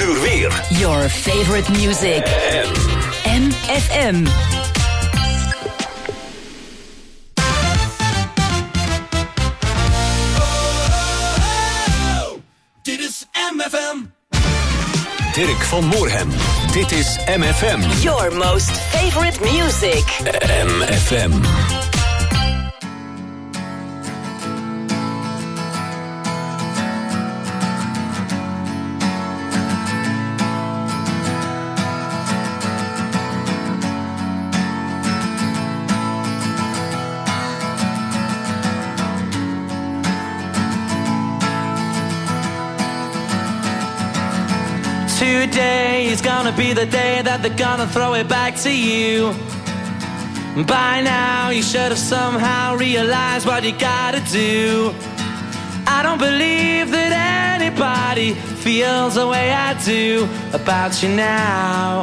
uur weer. Your favorite music. MFM. Dit is MFM. Dirk van Moorhem. Dit is MFM. Your most favorite music. MFM. Today is gonna be the day that they're gonna throw it back to you. By now you should have somehow realized what you gotta do. I don't believe that anybody feels the way I do about you now.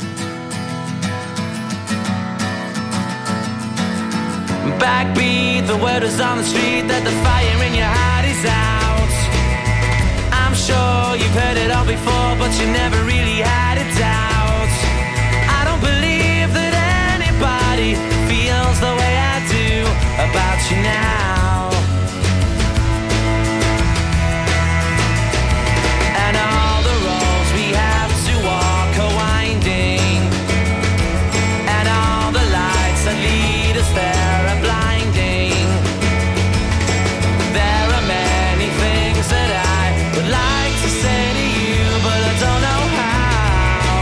Backbeat, the word is on the street that the fire in your heart is out. I'm sure you've heard it all before, but you never really had a doubt. I don't believe that anybody feels the way I do about you now. And all the roads we have to walk are winding, and all the lights that lead us there are blinding. There are many things that I would like to say to you, but I don't know how.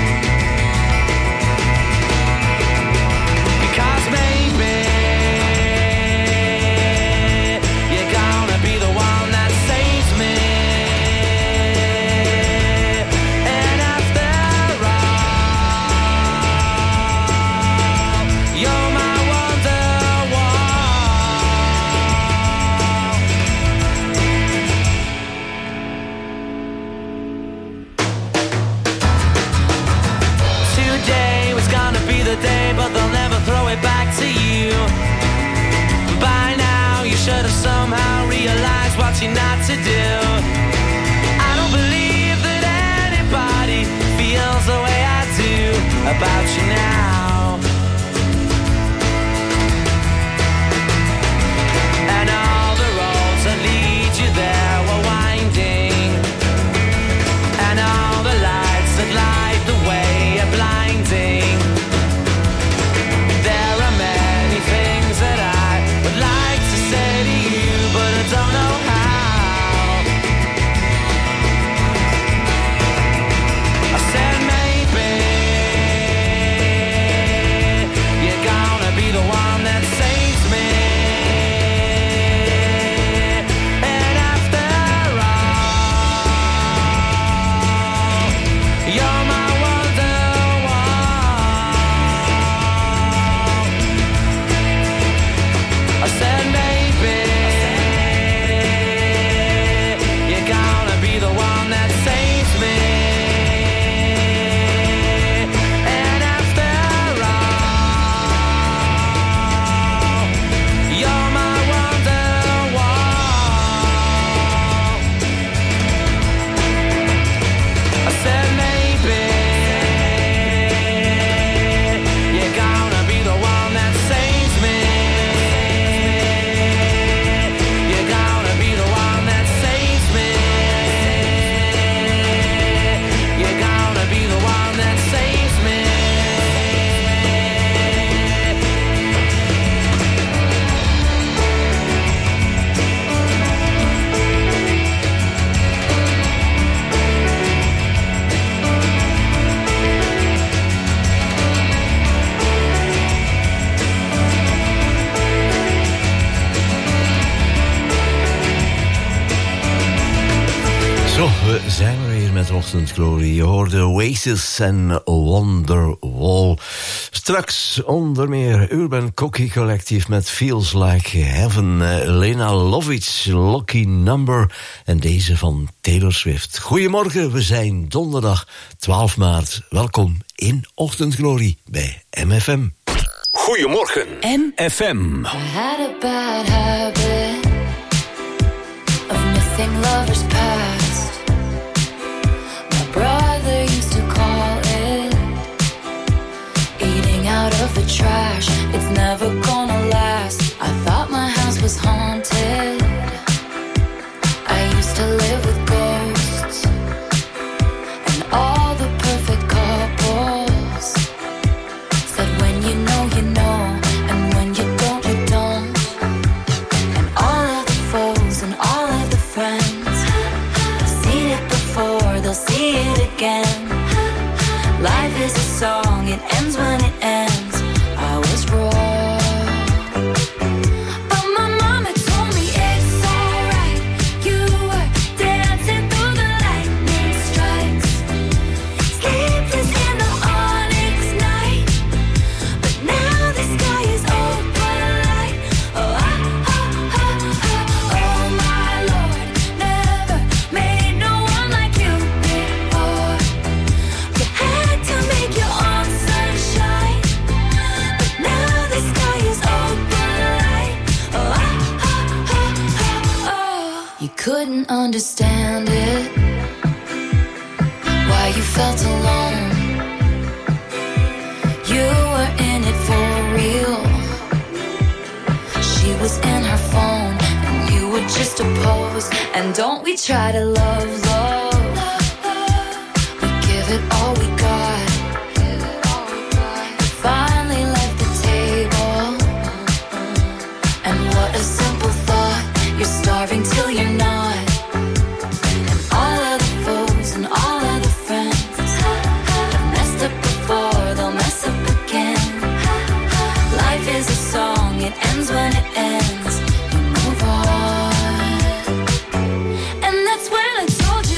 Because maybe you're gonna be the one that saves me. And after all, you're my wonderwall. Today was gonna be the day, but they'll never throw it back to you. By now you should have somehow realized what you're not to do. I don't believe that anybody feels the way I do about you now. And all the roads that lead you there were winding, and all the lights that light the way are blinding. There are many things that I would like to say to you, but I don't know how. I said maybe you're gonna be the one that saves me. And after all, you're my wonderwall. I said maybe you're gonna be the one that saves me. And after all, you're my wonderwall. I said maybe you're gonna be the one that saves me. You're gonna be the one that saves me. You're gonna be the one that saves me. Zo, we zijn er weer met Ochtendglorie. Je hoorde Oasis en Wonderwall. Straks onder meer Urban Cookie Collective met Feels Like Heaven. Lena Lovitch, Lucky Number. En deze van Taylor Swift. Goedemorgen, we zijn donderdag 12 maart. Welkom in Ochtendglorie bij MFM. Goedemorgen, MFM. I had a bad habit of missing lovers past. My brother never gonna last. I thought my house was haunted. I used to live with ghosts and all the perfect couples said when you know, and when you don't, you don't. And all of the foes and all of the friends, they've seen it before, they'll see it again. Life is a song, it ends when it ends. I was wrong, but my mama told me it's alright. You were dancing through the lightning strikes, sleepless in the onyx night. But now the sky is open light. Oh, oh my Lord, never made no one like you before. You had to make your own sunshine, but now the sky is open light. Oh, you couldn't understand it, why you felt alone. You were in it for real. She was in her phone, and you were just a pose. And don't we try to love, we give it all we got. Finally left the table, and what a simple thought. You're starving till you're not. And all of the foes and all of the friends have messed up before, they'll mess up again. Life is a song, it ends when it ends. You move on. And that's when I told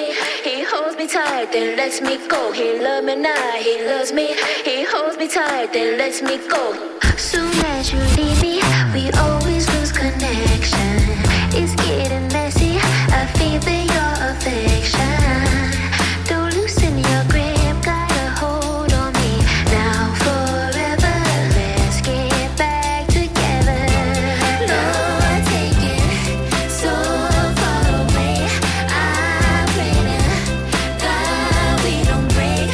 me, he holds me tight, then lets me go. He loves me now, he loves me, he holds me tight, then lets me go. Soon as you leave me, we always lose connection. It's getting messy, I feel your affection. Don't loosen your grip, got a hold on me. Now forever, let's get back together. No, I take it so far away. I pray to God we don't break.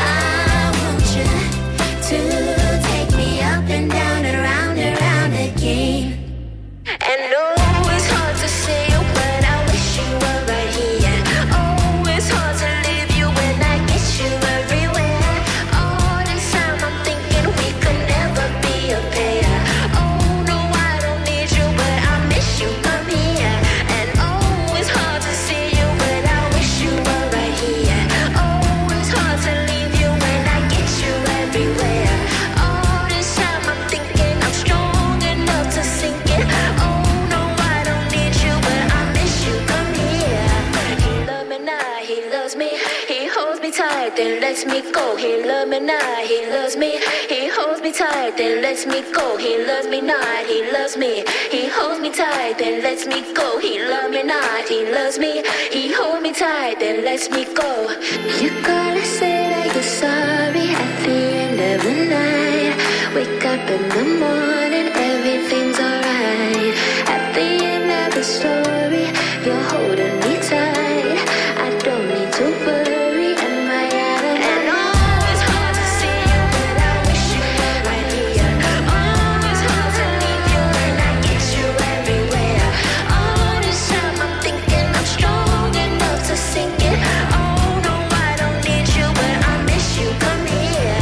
I want you to take me up and down and around again. And no, it's hard to say you, but I wish you were right here. Oh, it's hard to leave you when I get you everywhere. All this time I'm thinking we could never be a pair. Oh, no, I don't need you, but I miss you, come here. And oh, it's hard to see you, but I wish you were right here. Oh, it's hard to leave you when I get you everywhere. All this time I'm thinking I'm strong enough to sink it. Oh, no, I don't need you, but I miss you, come here. He loves me now, he loves me, he holds me tight, then lets me go. He loves me now, he loves me, he holds me tight, then lets me go. He loves me not, he loves me, he holds me tight, then lets me go. He loves me not, he loves me, he holds me tight, then lets me go. You gotta say that you're sorry at the end of the night. Wake up in the morning, everything's alright. At the end of the story, you're holding me tight. I don't need to worry, am I out of line? And oh, it's hard to see you, but I wish you were right here. Oh, it's hard to leave you when I get you everywhere. All this time I'm thinking I'm strong enough to sink it. Oh, no, I don't need you, but I miss you, come here.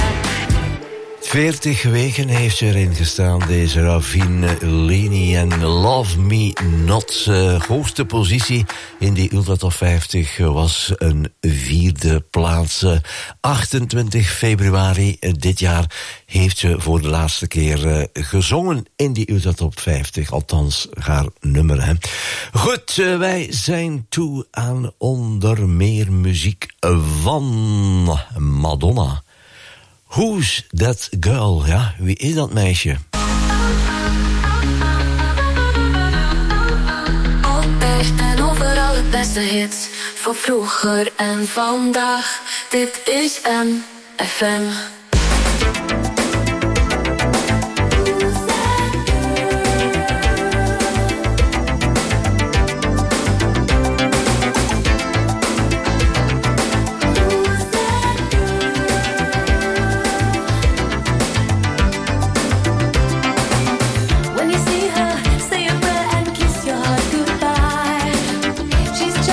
40 weken heeft ze erin gestaan, deze Ravine Leni en Love Me Not. Hoogste positie in die Ultra Top 50 was een 4e plaats. 28 februari dit jaar heeft ze voor de laatste keer gezongen in die Ultra Top 50. Althans, haar nummer. Hè. Goed, wij zijn toe aan onder meer muziek van Madonna. Who's that girl? Ja, wie is dat meisje? Altijd en overal het beste hits. Van vroeger en vandaag. Dit is MFM.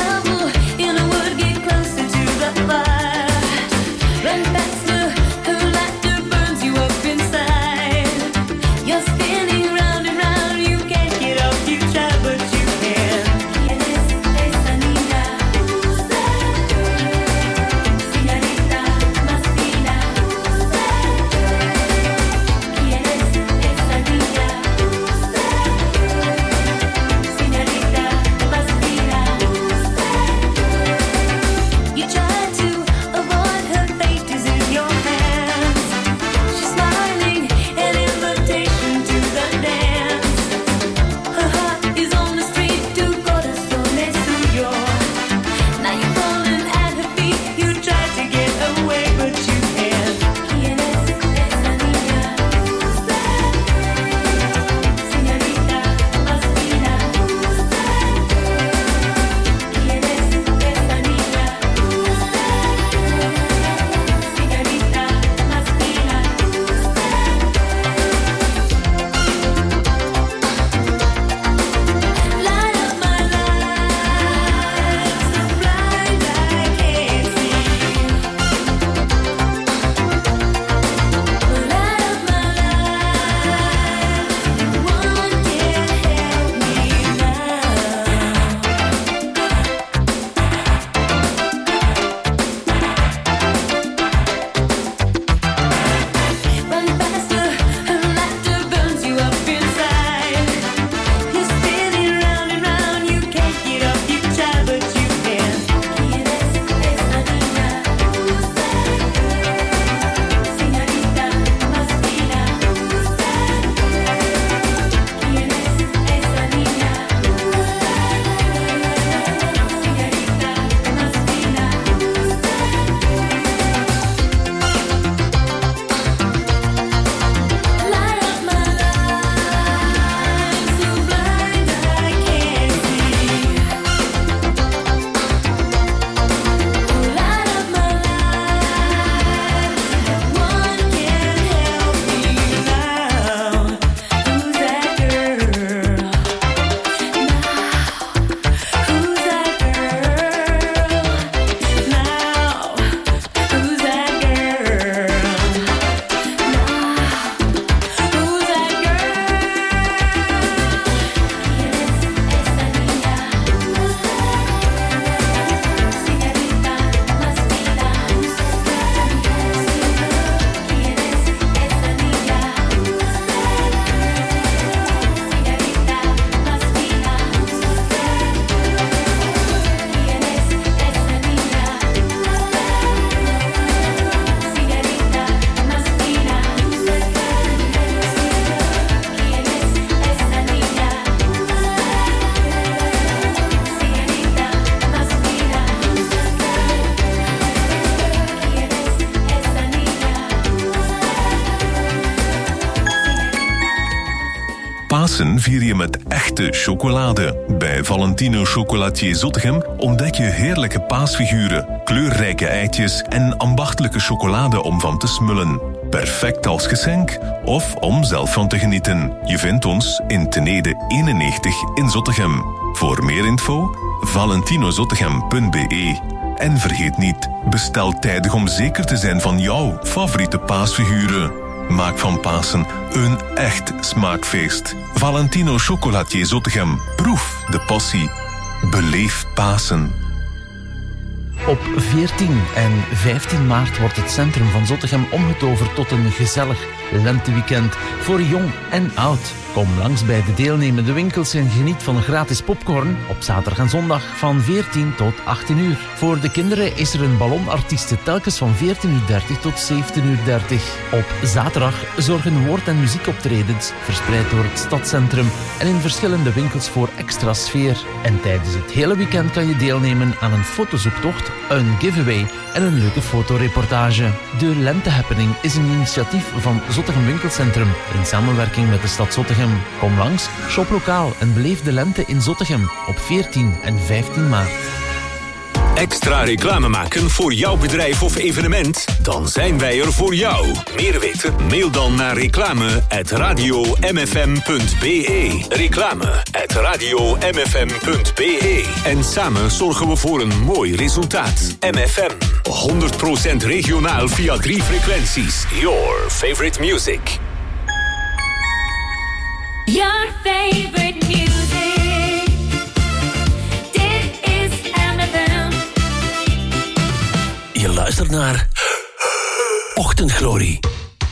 Run faster, her Pasen vier je met echte chocolade. Bij Valentino Chocolatier Zottegem ontdek je heerlijke paasfiguren, kleurrijke eitjes en ambachtelijke chocolade om van te smullen. Perfect als geschenk of om zelf van te genieten. Je vindt ons in Tenede 91 in Zottegem. Voor meer info, valentinozottegem.be. En vergeet niet, bestel tijdig om zeker te zijn van jouw favoriete paasfiguren. Maak van Pasen een echt smaakfeest. Valentino Chocolatier Zottegem. Proef de passie. Beleef Pasen. Op 14 en 15 maart wordt het centrum van Zottegem omgetoverd tot een gezellig lenteweekend voor jong en oud. Kom langs bij de deelnemende winkels en geniet van gratis popcorn op zaterdag en zondag van 14 tot 18 uur. Voor de kinderen is er een ballonartieste telkens van 14:30 tot 17:30. Op zaterdag zorgen woord- en muziekoptredens verspreid door het stadscentrum en in verschillende winkels voor extra sfeer. En tijdens het hele weekend kan je deelnemen aan een fotozoektocht, een giveaway en een leuke fotoreportage. De Lente Happening is een initiatief van Zottegem Winkelcentrum in samenwerking met de stad Zottegem. Kom langs, shop lokaal en beleef de lente in Zottegem op 14 en 15 maart. Extra reclame maken voor jouw bedrijf of evenement? Dan zijn wij er voor jou. Meer weten? Mail dan naar reclame@radiomfm.be. Reclame@radiomfm.be. En samen zorgen we voor een mooi resultaat. MFM. 100% regionaal via 3 frequenties. Your favorite music. Your favorite music. Dit is MFM. Je luistert naar Ochtendglorie.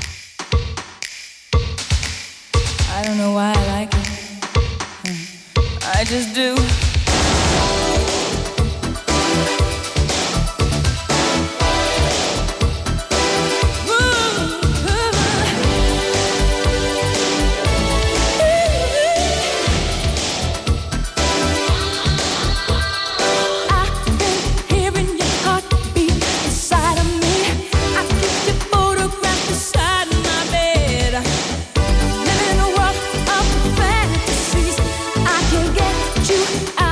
I don't know why I like it. I just do. Living a world of fantasies, I can get you out.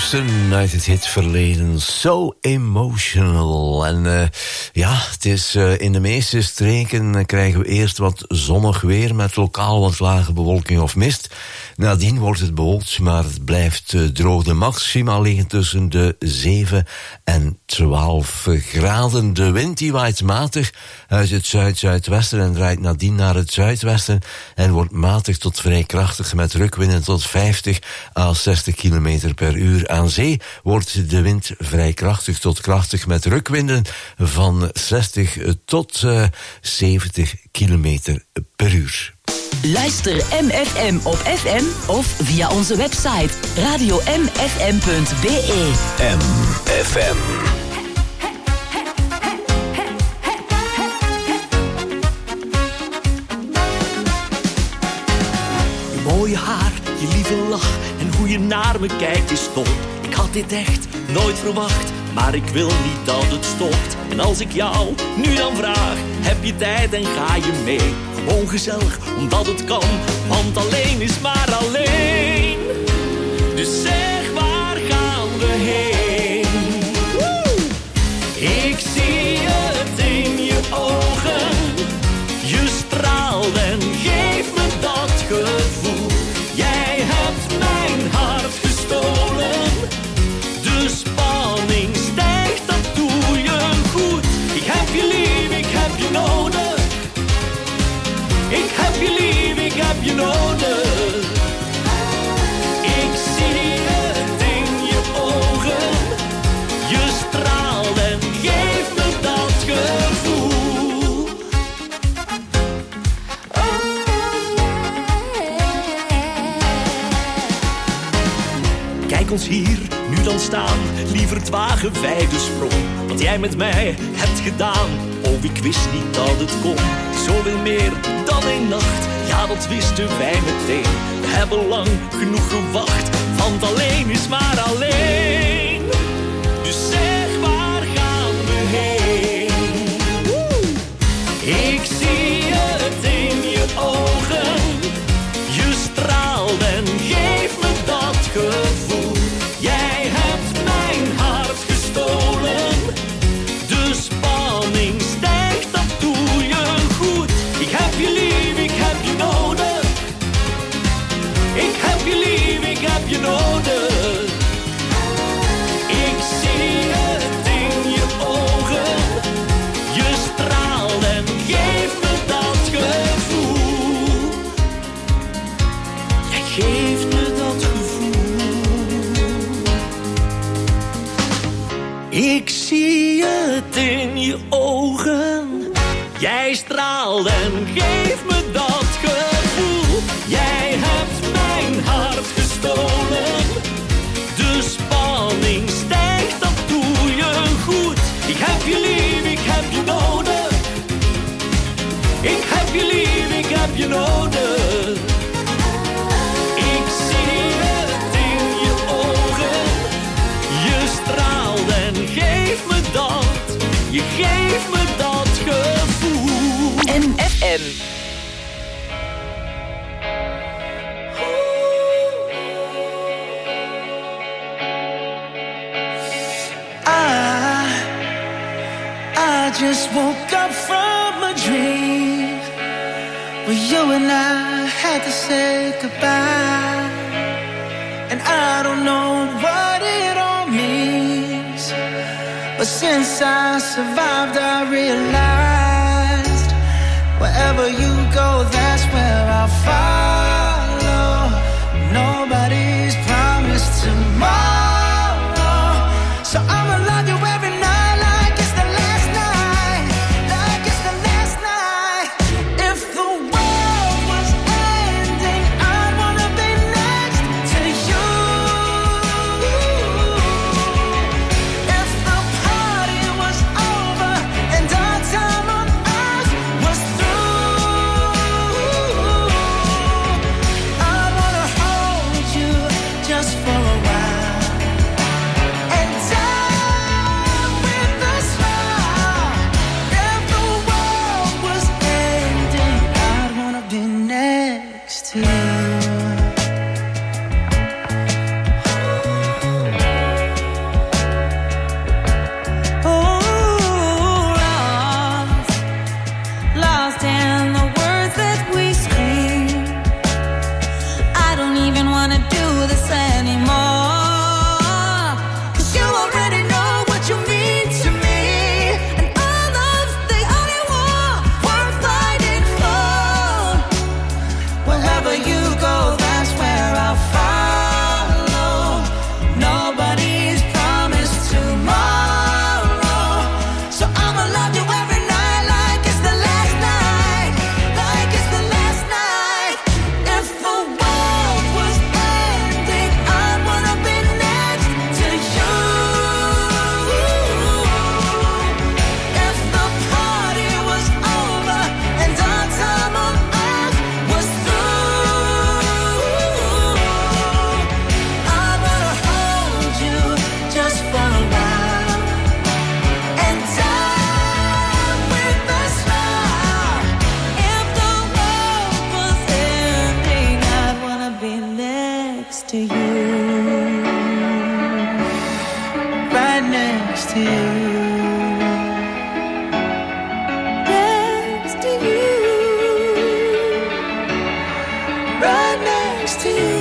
Houston uit het hitverleden. So Emotional. En het is in de meeste streken krijgen we eerst wat zonnig weer met lokaal wat lage bewolking of mist. Nadien wordt het bewolkt, maar het blijft droog. De maxima liggen tussen de 7 en 12 graden. De wind die waait matig uit het zuid-zuidwesten en draait nadien naar het zuidwesten en wordt matig tot vrij krachtig met rukwinden tot 50 à 60 km per uur. Aan zee wordt de wind vrij krachtig tot krachtig met rukwinden van 60 tot 70 km per uur. Luister MFM op FM of via onze website radiomfm.be. MFM. Je mooie haar, je lieve lach en hoe je naar me kijkt is top. Ik had dit echt nooit verwacht, maar ik wil niet dat het stopt. En als ik jou nu dan vraag, heb je tijd en ga je mee? Gewoon gezellig, omdat het kan, want alleen is maar alleen. Dus zeg, waar gaan we heen? Ik zie het in je ogen, je straalt en geeft me dat gevoel. Jij hebt mijn hart gestolen, de spanning stijgt, dat doe je goed. Ik heb je lief, ik heb je nodig. Ik heb je lief, ik heb je nodig. Ik zie het in je ogen, je straalt en geeft me dat gevoel. Kijk ons hier nu dan staan, liever wagen wij de sprong. Wat jij met mij hebt gedaan, oh ik wist niet dat het kon. Zoveel meer dan een nacht, ja dat wisten wij meteen. We hebben lang genoeg gewacht, want alleen is maar alleen. Dus zeg, waar gaan we heen? Ik zie het in je ogen, je straalt en geeft me dat gevoel. Jij hebt mijn hart gestolen, de spanning stijgt, dat doe je goed. Ik heb je lief, ik heb je nodig. Ik heb je lief, ik heb je nodig. Ik zie het in je ogen, je straalt en geeft me dat gevoel. Jij geeft me dat gevoel. Ik zie het in je ogen, jij straalt en geeft me dat gevoel. Jij hebt mijn hart gestolen, de spanning stijgt, dat doe je goed. Ik heb je lief, ik heb je nodig. Ik heb je lief, ik heb je nodig. Ik zie het in je ogen, je straalt en geeft me dat. Je geeft me dat gevoel. MFM. I just woke up from a dream where you and I had to say goodbye. And I don't know what it all means, but since I survived I realized wherever you go, that's where I'll follow. Nobody's promised tomorrow, so I'ma love you every night like it's the last night, like it's the last night. If the world was ending, I'd wanna be next to you. If the party was over and our time on earth was through, I'ma love you every night like it's the last night, like it's the last night. If the world was ending, I'd wanna be next to you. If the party was over and our time on earth was through, I wanna hold you just for a while and die with a smile. If the world was ending, I'd wanna be next to you, right next to you, next to you, right next to you.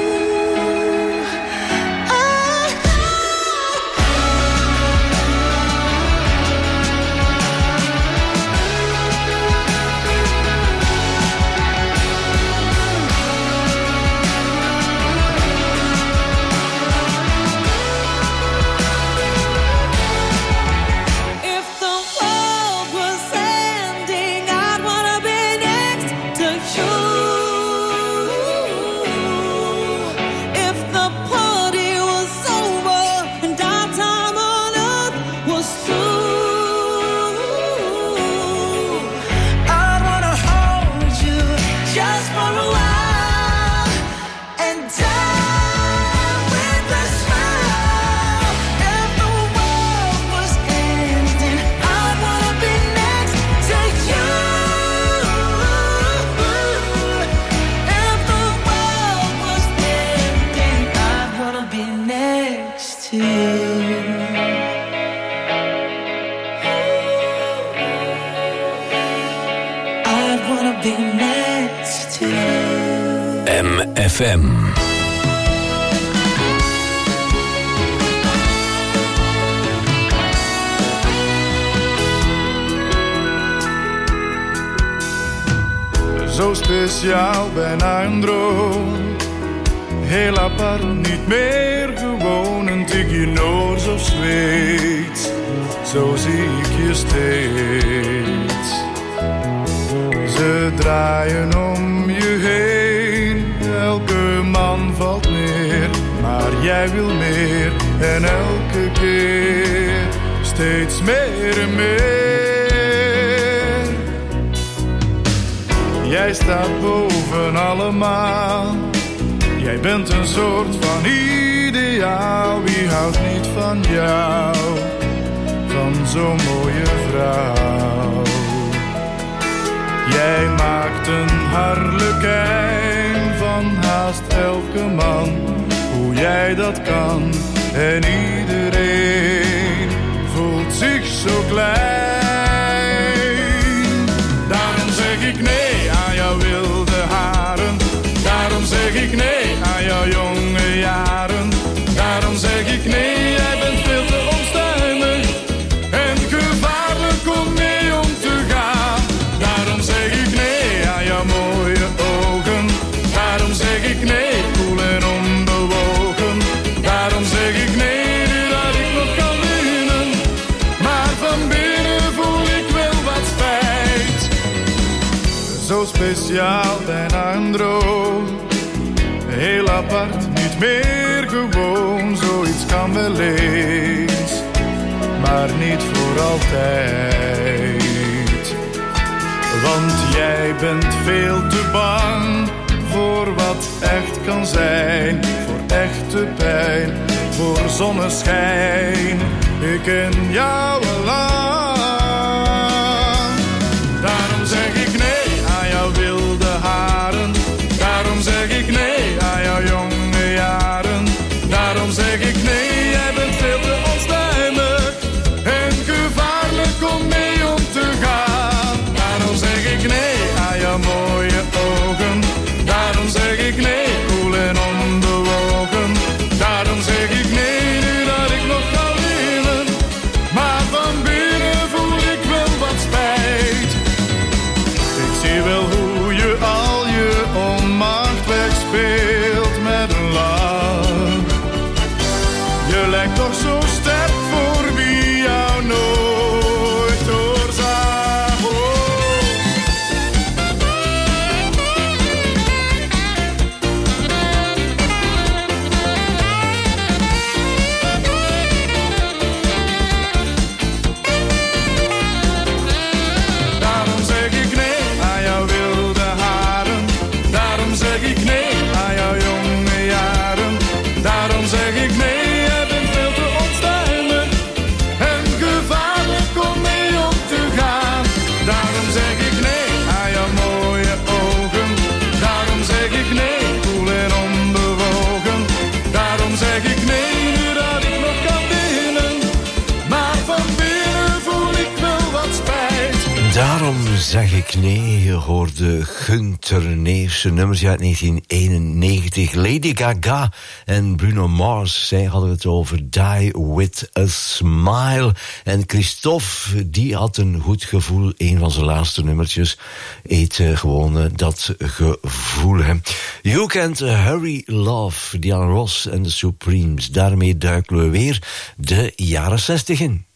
If the world was ending, I'd wanna be next to you. If the party was over and our time on earth was through, I'd wanna hold you just for a while and die with a smile. If the world was ending, I'd wanna be next to you. If the world was ending, I'd wanna be next to you. I'd wanna be next to you. MFM. Zo speciaal, bijna een droom. Heel apart, niet meer gewoon. Een tikje Noors of Zweeds. Zo zie ik je steeds. Ze draaien om je heen. Elke man valt neer. Maar jij wil meer. En elke keer steeds meer en meer. Jij staat boven allemaal. Jij bent een soort van ideaal. Wie houdt niet van jou? Van zo'n mooie vrouw. Jij maakt een harlekijn van haast elke man. Hoe jij dat kan. En iedereen voelt zich zo klein. Daarom zeg ik nee aan jouw wilde haren. Daarom zeg ik nee aan jouw jonge jaren. Daarom zeg ik nee, jij bent veel te onstuimig en gevaarlijk om mee om te gaan. Daarom zeg ik nee aan jouw mooie ogen. Daarom zeg ik nee, koel en onbewogen. Daarom zeg ik nee, nu dat ik nog kan winnen. Maar van binnen voel ik wel wat spijt. Zo speciaal, bijna een droom. Heel apart, niet meer gewoon. Zoiets kan wel eens, maar niet voor altijd. Want jij bent veel te bang voor wat echt kan zijn. Voor echte pijn, voor zonneschijn. Ik ken jou al lang. Daarom zeg ik nee aan jouw wilde haren. Daarom zeg ik nee aan jouw jonge jaren. Daarom zeg ik nee, jij bent veel te onstuimig en gevaarlijk om mee om te gaan. Daarom zeg ik nee aan jouw mooie ogen. Daarom zeg ik nee, koel en onbewogen. Daarom zeg ik nee, nu dat ik nog kan winnen. Maar van binnen zeg ik nee. Je hoorde Gunther Neefse nummers uit 1991. Lady Gaga en Bruno Mars, zij hadden het over Die With A Smile. En Christophe, die had een goed gevoel. Een van zijn laatste nummertjes eet gewoon dat gevoel. Hè. You Can't Hurry Love, Diana Ross en de Supremes. Daarmee duiken we weer de jaren 60 in.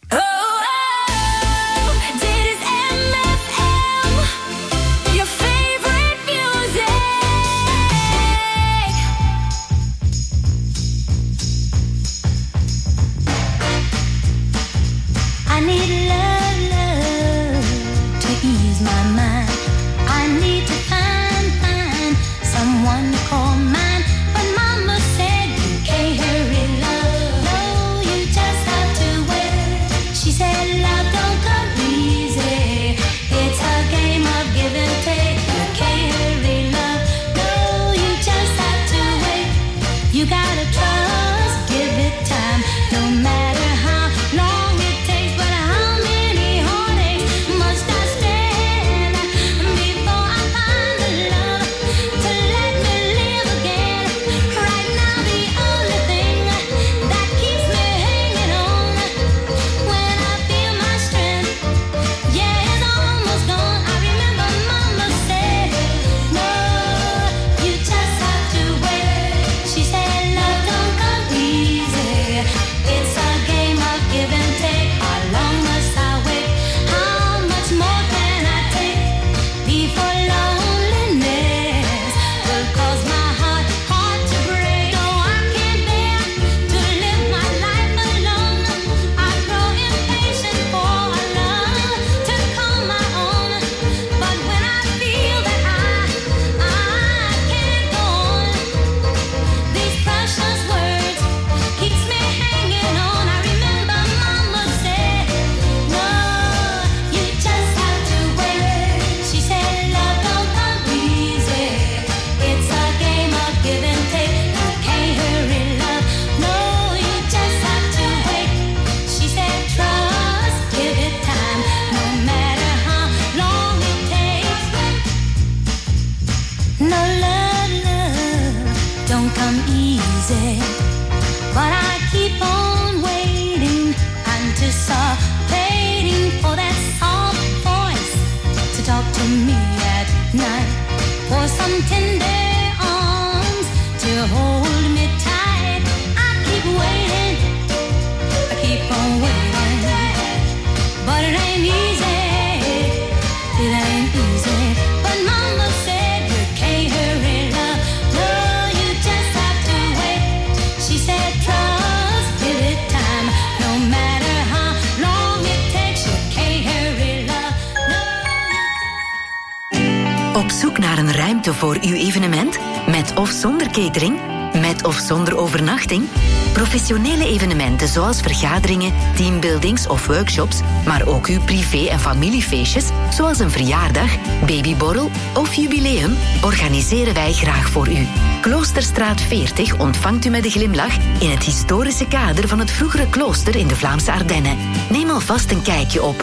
Voor uw evenement? Met of zonder catering? Met of zonder overnachting? Professionele evenementen zoals vergaderingen, teambuildings of workshops, maar ook uw privé- en familiefeestjes, zoals een verjaardag, babyborrel of jubileum, organiseren wij graag voor u. Kloosterstraat 40 ontvangt u met een glimlach in het historische kader van het vroegere klooster in de Vlaamse Ardennen. Neem alvast een kijkje op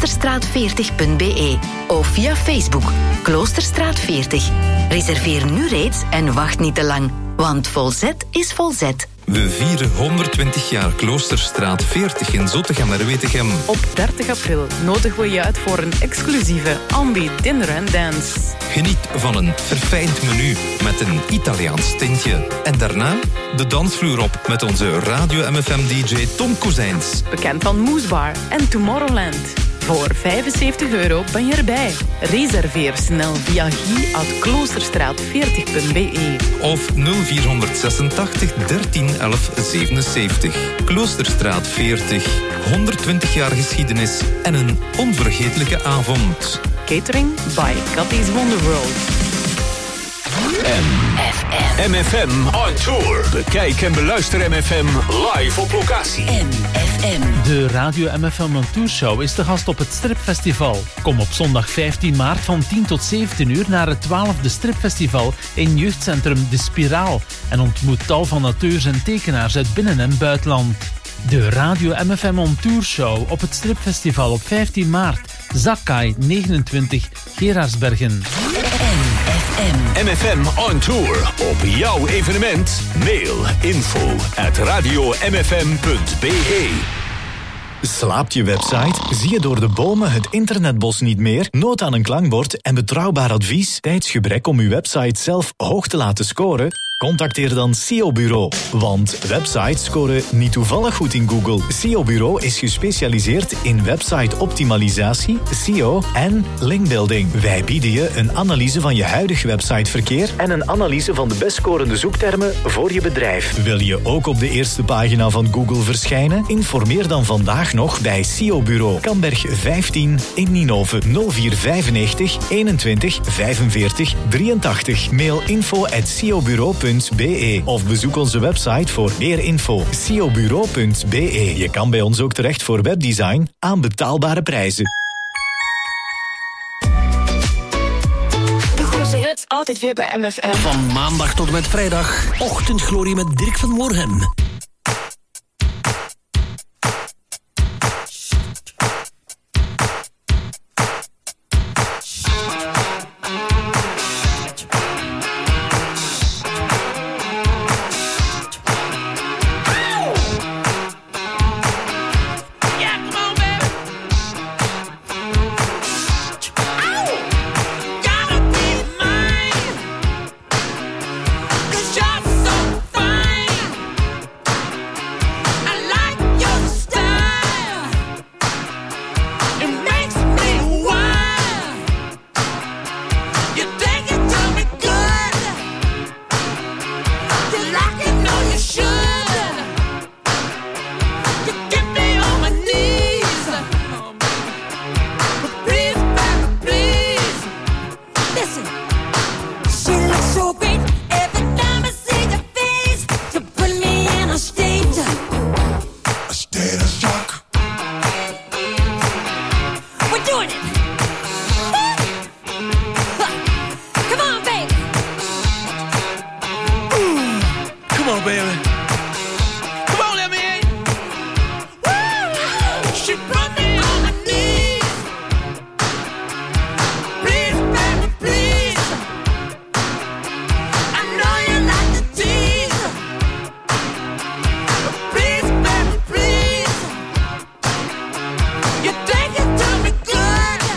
kloosterstraat40.be of via Facebook Kloosterstraat 40. Reserveer nu reeds en wacht niet te lang, want volzet is volzet. We vieren 120 jaar Kloosterstraat 40 in Zottegem-Wetegem. Op 30 april nodigen we je uit voor een exclusieve ambi dinner and dance. Geniet van een verfijnd menu met een Italiaans tintje. En daarna de dansvloer op met onze Radio MFM-dj Tom Kozijns. Bekend van Moesbar en Tomorrowland. Voor €75 ben je erbij. Reserveer snel via guy@kloosterstraat40.be of 0486 13 11 77. Kloosterstraat 40. 120 jaar geschiedenis en een onvergetelijke avond. Catering by Cathy's Wonderworld. MFM on tour. Bekijk en beluister MFM live op locatie. MFM. De Radio MFM on Tour Show is te gast op het Stripfestival. Kom op zondag 15 maart van 10 tot 17 uur naar het 12e Stripfestival in jeugdcentrum De Spiraal en ontmoet tal van auteurs en tekenaars uit binnen- en buitenland. De Radio MFM on Tour Show op het Stripfestival op 15 maart. Zakai 29 Gerardsbergen. MFM on tour op jouw evenement. Mail info@radiomfm.be. Slaapt je website? Zie je door de bomen het internetbos niet meer? Nood aan een klankbord en betrouwbaar advies? Tijdsgebrek om uw website zelf hoog te laten scoren? Contacteer dan SEO Bureau. Want websites scoren niet toevallig goed in Google. SEO Bureau is gespecialiseerd in website-optimalisatie, SEO en linkbuilding. Wij bieden je een analyse van je huidig websiteverkeer en een analyse van de best scorende zoektermen voor je bedrijf. Wil je ook op de eerste pagina van Google verschijnen? Informeer dan vandaag nog bij SEO Bureau. Kamberg 15 in Ninove 0495 21 45 83. Mail info@seobureau.be of bezoek onze website voor meer info. seobureau.be. Je kan bij ons ook terecht voor webdesign aan betaalbare prijzen. De grootste hits altijd weer bij MFM. Van maandag tot en met vrijdag. Ochtendglorie met Dirk van Moorhem. You think you do me good.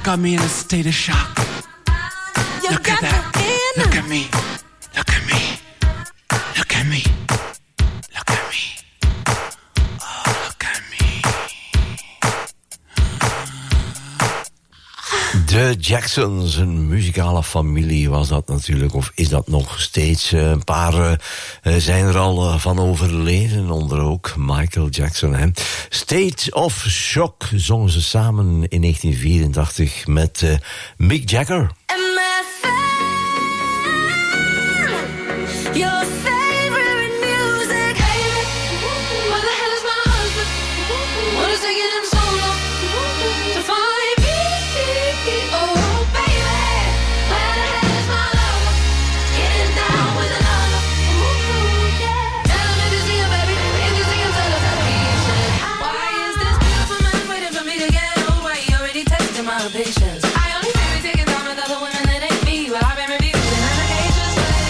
got me in a state of shock. Look at that. Look at me. Look at me. Look at me. Look at me. Oh, look at me. De Jacksons, een muzikale familie was dat natuurlijk, of is dat nog steeds. Een paar zijn er al van overleden, onder ook Michael Jackson. Hè. State of Shock zongen ze samen in 1984 met Mick Jagger. Your favorite music. Where the hell is my husband? What is taking him so long to find me? Oh, baby, where the hell is my lover? Getting down with another. Tell him if you see him, baby. If you see him, tell him he should. Why is this beautiful man waiting for me to get old? Why he already tested my patience? I only fear he's taking time with other women that ain't me, but I've been reviewed in allegations.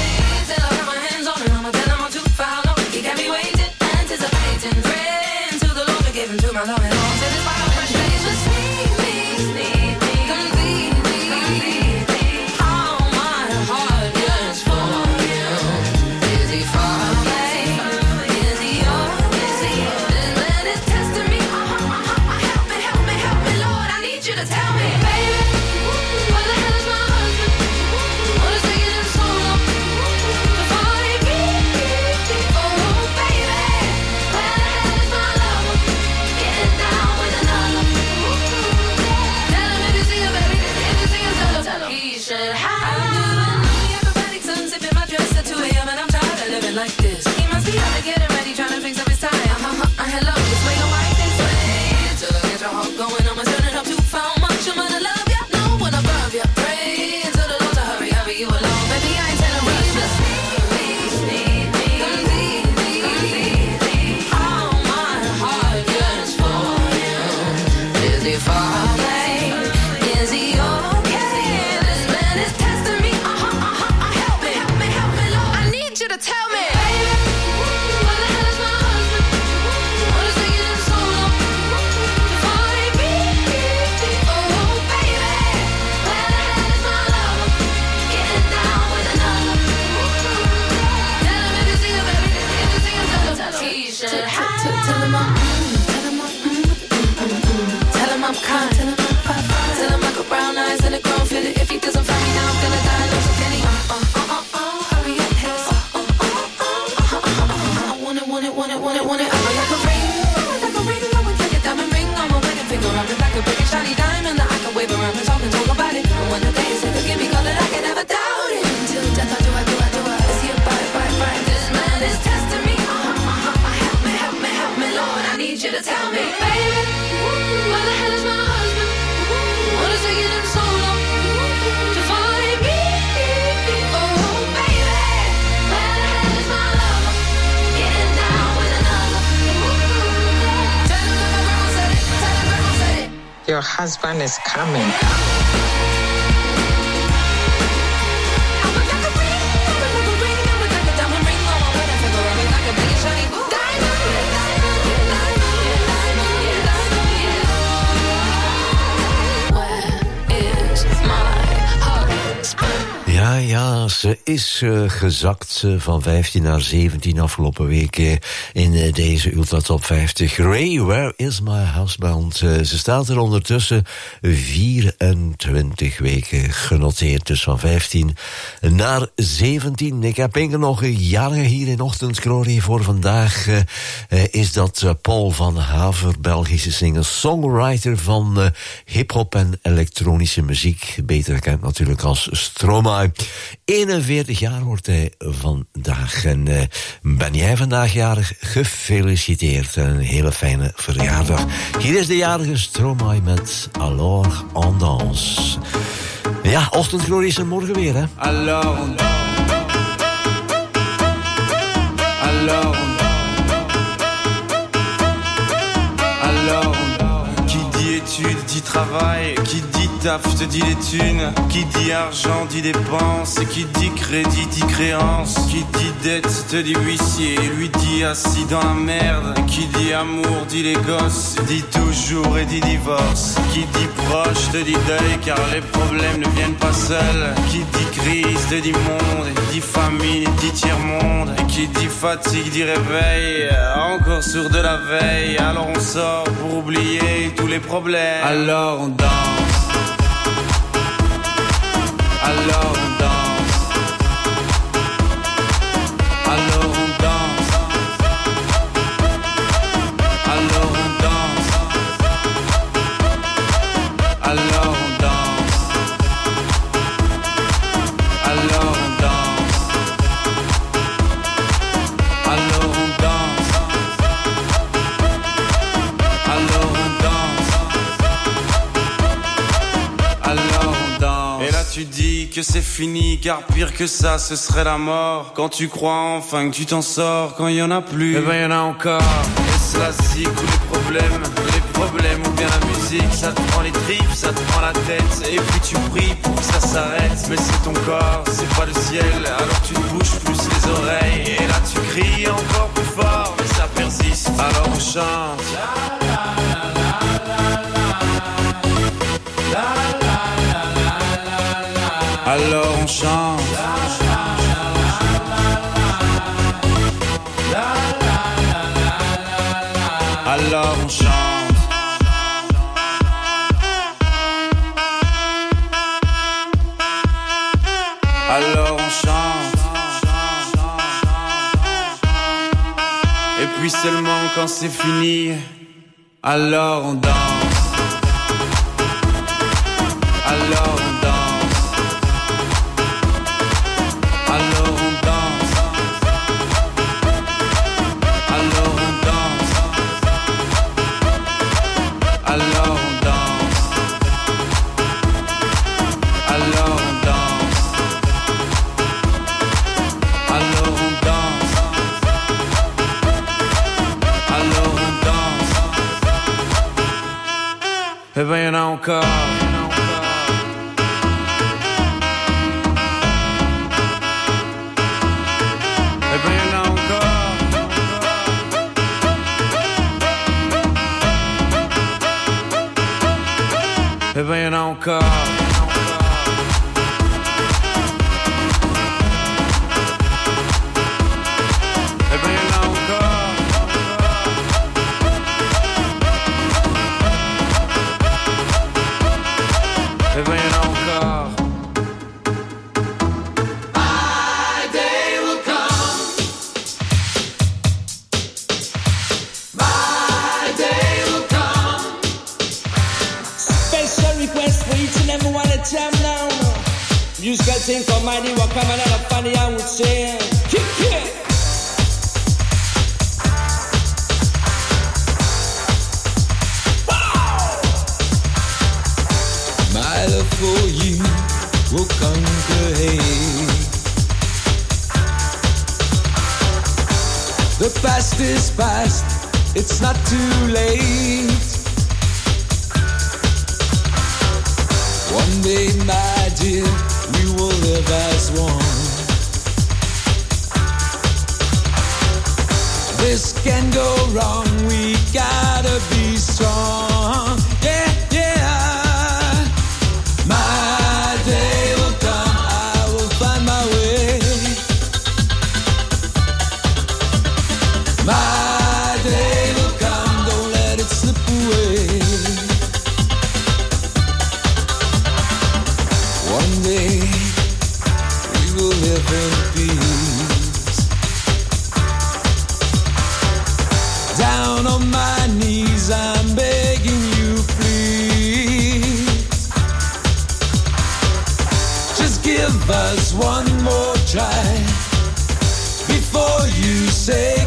To my love and all to this wild fresh face. Just sneak me, completely. How my heart yearns for you. Is he far away? Is he yours? This man is testing me. Help me, help me, help me, Lord. I need you to tell me, baby, where the hell is my husband? What is taking him so long to find me? Oh, baby, where the hell is my lover? Getting down with another. Tell him if you see him, baby. If you see him, tell him he should have. The acrobatic sun sipping my dress at 2 a.m. and I'm tired of living like this. He must be out there getting ready, trying to fix up his tie. Hello, this way, no white this way. To get your heart going, I'm turning up too far much. I'm gonna love ya, no one above ya. Pray to the Lord to hurry, hurry you along, baby. I ain't telling rush. Just sneak me, completely. How my heart yearns for you. Is he far away? Is he okay? This man is testing me. Help me, help me, help me, Lord. I need you to tell me, baby, where the hell is my husband? What is taking him so long to find me? Oh, baby, where the hell is my lover? Getting down with another. Tell him if you see him, baby. If you see him, tell him he should have. Tell him I'm kind. Tell him I got brown eyes and a grown fit. If he doesn't find me now, I'm gonna die. No, so can he? Hurry up, his. I want it. I'm like a ring. I would take a diamond ring on my wedding finger. I'm like a big and shiny diamond that I can wave around and talk about it. And when the day is here, forgive me, call it, I can never doubt it. Until death, I do. Is he a bite? This man is testing me. Help me, Lord. I need you to tell me, baby, where the hell is my husband? What is taking him so long to find me? Oh, baby, where the hell is my lover? Getting down with another. Tell him that my grandma said it. Tell him grandma said it. Your husband is coming. Ja, ze is gezakt van 15 naar 17 afgelopen week in deze Ultra Top 50. Ray, Where is my husband? Ze staat er ondertussen 24 weken genoteerd. Dus van 15 naar 17. Ik heb enkel nog een jarige hier in Ochtendglorie voor vandaag. Is dat Paul van Haver, Belgische singer-songwriter van hip-hop en elektronische muziek. Beter gekend natuurlijk als Stromae. 41 jaar wordt hij vandaag. En ben jij vandaag jarig? Gefeliciteerd. Een hele fijne verjaardag. Hier is de jarige Stromae met Alors on danse. Ja, Ochtendglorie is er morgen weer, hè? Alors on danse. Qui dit études dit travail, qui dit taf, je te dis les thunes. Qui dit argent dit dépense. Et qui dit crédit dit créance. Qui dit dette te dit huissier. Lui dit assis dans la merde. Qui dit amour dit les gosses. Dit toujours et dit divorce. Qui dit proche te dit deuil car les problèmes ne viennent pas seuls. Qui dit crise te dit monde. Et dit famine dit tiers-monde. Et qui dit fatigue dit réveil. Encore sur de la veille. Alors on sort pour oublier tous les problèmes. Alors on danse. Alors on danse. Alors on danse. Alors on danse. Alors on danse. Alors on danse. Alors on danse. Alors on danse. Alors on danse. Et là tu dis que c'est fini, car pire que ça ce serait la mort. Quand tu crois enfin que tu t'en sors, quand il y en a plus, eh ben y en a encore. Et c'est la zik ou les problèmes ou bien la musique. Ça te prend les tripes, ça te prend la tête. Et puis tu pries pour que ça s'arrête. Mais c'est ton corps, c'est pas le ciel. Alors tu te bouges plus les oreilles. Et là tu cries encore plus fort, mais ça persiste. Alors on chante. Alors on chante. Alors on chante. Alors on chante. Et puis seulement quand c'est fini, alors on danse. Alors on danse. Alors on danse. Alors on danse. Alors on danse. Alors on danse. Alors on danse. Alors on danse. Eh ben y'en a encore. Eh ben y'en a encore. Eh ben y'en a encore. Eh ben y'en a encore. My day will come. My day will come. Special request for each and every one of them now. Musical thing come mighty, what come another funny I would say. Kick it. My love for you will conquer hate. The past is past, it's not too late. One day, my dear, we will live as one. This can go wrong, we gotta be strong. Yeah, yeah. My day will come, I will find my way. My day will come, don't let it slip away. One day we will live in peace. Down on my knees, I'm begging you, please. Just give us one more try before you say